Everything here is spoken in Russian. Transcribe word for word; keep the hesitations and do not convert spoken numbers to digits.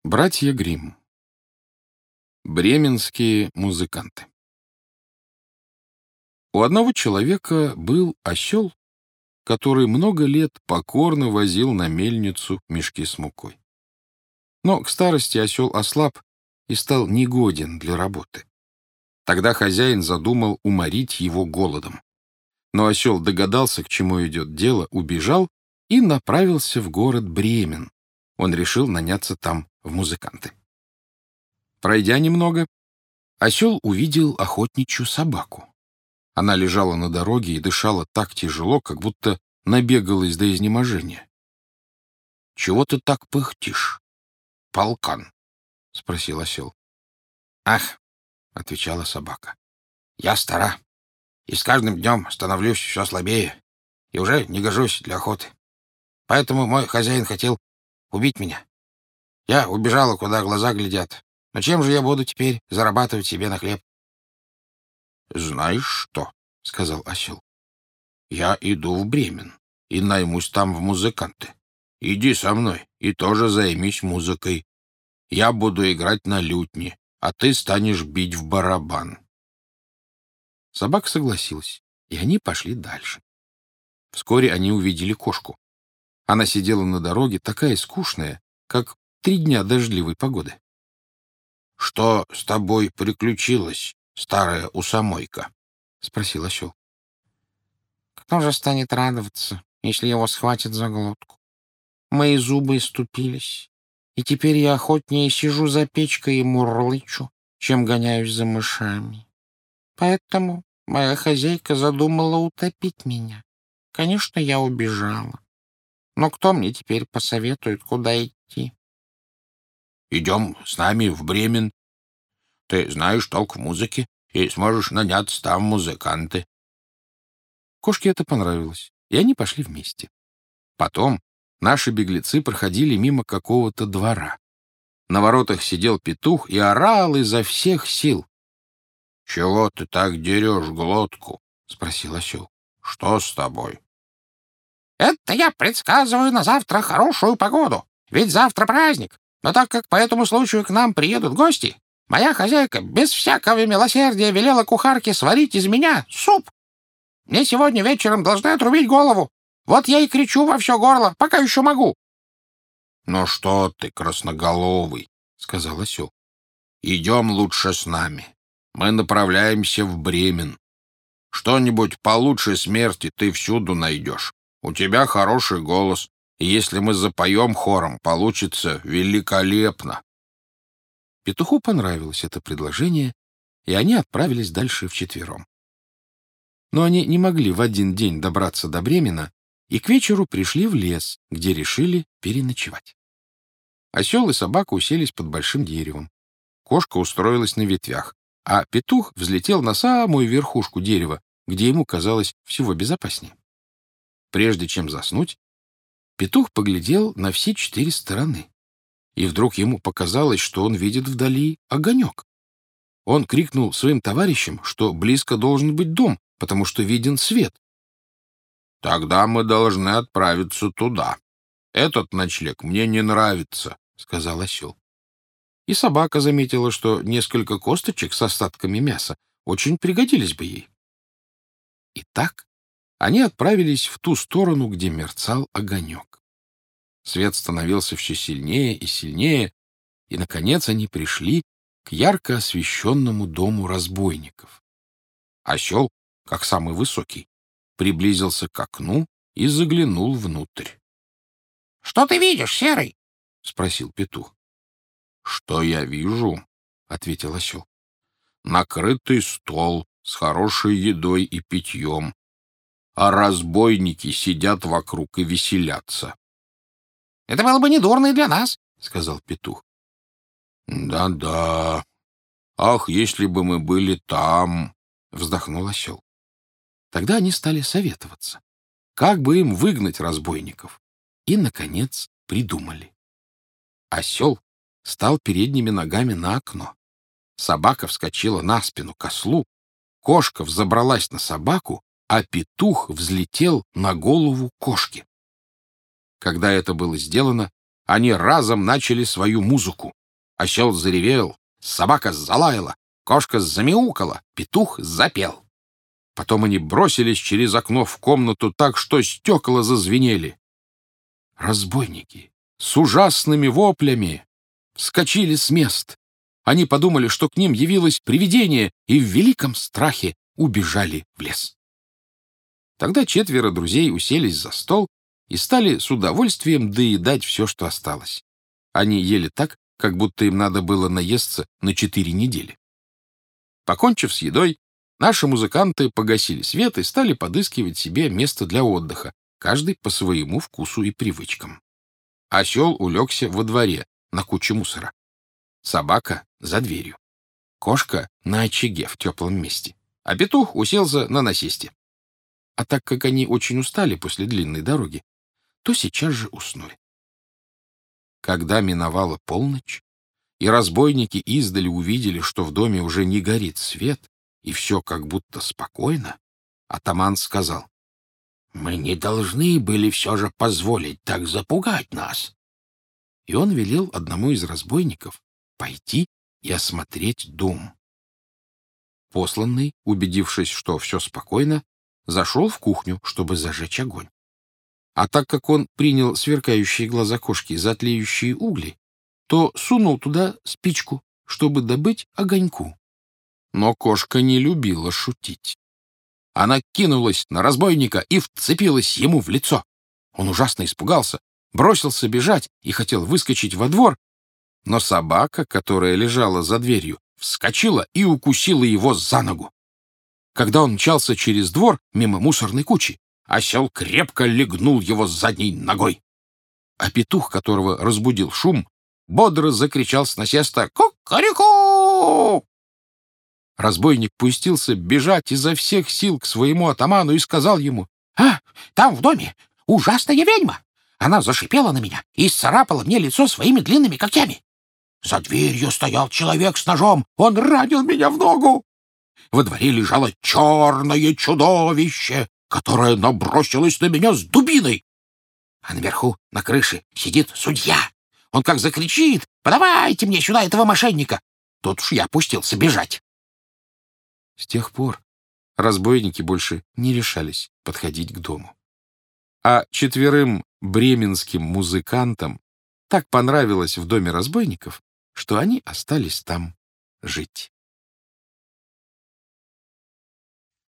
Братья Гримм. Бременские музыканты. У одного человека был осел, который много лет покорно возил на мельницу мешки с мукой. Но к старости осел ослаб и стал негоден для работы. Тогда хозяин задумал уморить его голодом. Но осел догадался, к чему идет дело, убежал и направился в город Бремен. Он решил наняться там в музыканты. Пройдя немного, осел увидел охотничью собаку. Она лежала на дороге и дышала так тяжело, как будто набегалась до изнеможения. — Чего ты так пыхтишь, полкан? — спросил осел. — Ах, — отвечала собака, — я стара, и с каждым днем становлюсь все слабее, и уже не гожусь для охоты. Поэтому мой хозяин хотел убить меня. Я убежала, куда глаза глядят. Но чем же я буду теперь зарабатывать себе на хлеб? — Знаешь что, — сказал осел, — я иду в Бремен и наймусь там в музыканты. Иди со мной и тоже займись музыкой. Я буду играть на лютне, а ты станешь бить в барабан. Собака согласилась, и они пошли дальше. Вскоре они увидели кошку. Она сидела на дороге, такая скучная, как три дня дождливой погоды. — Что с тобой приключилось, старая усомойка? — спросил осел. — Кто же станет радоваться, если его схватят за глотку? Мои зубы иступились, и теперь я охотнее сижу за печкой и мурлычу, чем гоняюсь за мышами. Поэтому моя хозяйка задумала утопить меня. Конечно, я убежала. Но кто мне теперь посоветует, куда идти? — Идем с нами в Бремен. Ты знаешь толк в музыке и сможешь наняться там музыканты. Кошке это понравилось, и они пошли вместе. Потом наши беглецы проходили мимо какого-то двора. На воротах сидел петух и орал изо всех сил. — Чего ты так дерешь глотку? — спросил осел. — Что с тобой? — Это я предсказываю на завтра хорошую погоду, ведь завтра праздник. Но так как по этому случаю к нам приедут гости, моя хозяйка без всякого милосердия велела кухарке сварить из меня суп. Мне сегодня вечером должны отрубить голову. Вот я и кричу во все горло, пока еще могу. — Ну что ты, красноголовый, — сказал осел. — Идем лучше с нами. Мы направляемся в Бремен. Что-нибудь получше смерти ты всюду найдешь. У тебя хороший голос, и если мы запоем хором, получится великолепно. Петуху понравилось это предложение, и они отправились дальше вчетвером. Но они не могли в один день добраться до Бремена, и к вечеру пришли в лес, где решили переночевать. Осел и собака уселись под большим деревом. Кошка устроилась на ветвях, а петух взлетел на самую верхушку дерева, где ему казалось всего безопаснее. Прежде чем заснуть, петух поглядел на все четыре стороны, и вдруг ему показалось, что он видит вдали огонек. Он крикнул своим товарищам, что близко должен быть дом, потому что виден свет. — Тогда мы должны отправиться туда. Этот ночлег мне не нравится, — сказал осел. И собака заметила, что несколько косточек с остатками мяса очень пригодились бы ей. Итак, они отправились в ту сторону, где мерцал огонек. Свет становился все сильнее и сильнее, и, наконец, они пришли к ярко освещенному дому разбойников. Осел, как самый высокий, приблизился к окну и заглянул внутрь. — Что ты видишь, Серый? — спросил петух. — Что я вижу? — ответил осел. — Накрытый стол с хорошей едой и питьем, а разбойники сидят вокруг и веселятся. — Это было бы недурно и для нас, — сказал петух. Да — Да-да. Ах, если бы мы были там, — вздохнул осел. Тогда они стали советоваться, как бы им выгнать разбойников, и, наконец, придумали. Осел стал передними ногами на окно. Собака вскочила на спину к ослу, кошка взобралась на собаку, а петух взлетел на голову кошки. Когда это было сделано, они разом начали свою музыку, Осел заревел, собака залаяла, кошка замяукала, петух запел. Потом они бросились через окно в комнату так, что стекла зазвенели. Разбойники с ужасными воплями вскочили с мест. Они подумали, что к ним явилось привидение, и в великом страхе убежали в лес. Тогда четверо друзей уселись за стол и стали с удовольствием доедать все, что осталось. Они ели так, как будто им надо было наесться на четыре недели. Покончив с едой, наши музыканты погасили свет и стали подыскивать себе место для отдыха, каждый по своему вкусу и привычкам. Осел улегся во дворе на куче мусора. Собака — за дверью. Кошка — на очаге в теплом месте. А петух уселся на насесте. А так как они очень устали после длинной дороги, то сейчас же уснули. Когда миновала полночь, и разбойники издали увидели, что в доме уже не горит свет, и все как будто спокойно, атаман сказал: «Мы не должны были все же позволить так запугать нас». И он велел одному из разбойников пойти и осмотреть дом. Посланный, убедившись, что все спокойно, зашел в кухню, чтобы зажечь огонь. А так как он принял сверкающие глаза кошки за тлеющие угли, то сунул туда спичку, чтобы добыть огоньку. Но кошка не любила шутить. Она кинулась на разбойника и вцепилась ему в лицо. Он ужасно испугался, бросился бежать и хотел выскочить во двор, но собака, которая лежала за дверью, вскочила и укусила его за ногу. Когда он мчался через двор мимо мусорной кучи, осел крепко легнул его задней ногой. А петух, которого разбудил шум, бодро закричал с насеста: «Ку-ку-ку!» Разбойник пустился бежать изо всех сил к своему атаману и сказал ему: «А, там в доме ужасная ведьма! Она зашипела на меня и исцарапала мне лицо своими длинными когтями. За дверью стоял человек с ножом, он ранил меня в ногу. Во дворе лежало черное чудовище, которое набросилось на меня с дубиной. А наверху, на крыше, сидит судья. Он как закричит: «Подавайте мне сюда этого мошенника!» Тут уж я пустился бежать». С тех пор разбойники больше не решались подходить к дому. А четверым бременским музыкантам так понравилось в доме разбойников, что они остались там жить.